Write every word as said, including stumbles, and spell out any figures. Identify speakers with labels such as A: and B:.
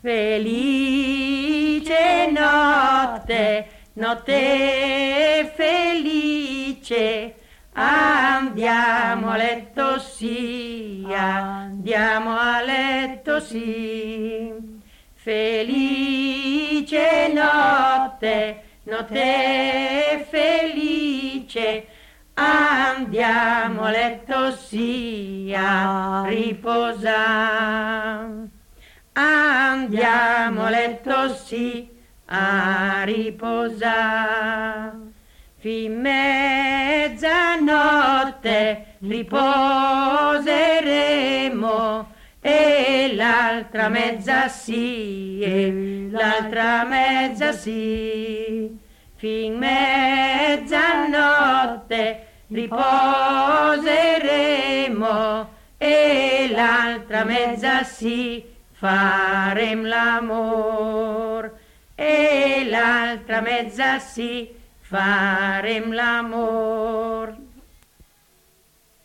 A: Felice notte, notte felice, andiamo a letto sì, andiamo a letto sì. Felice notte, notte felice, andiamo a letto sì, a riposare. Andiamo a letto sì, a riposare. Fin mezzanotte riposeremo, e l'altra mezza sì, e l'altra mezza sì. Fin mezzanotte riposeremo, e l'altra mezza sì, farem l'amor, e l'altra mezza sì, farem l'amor.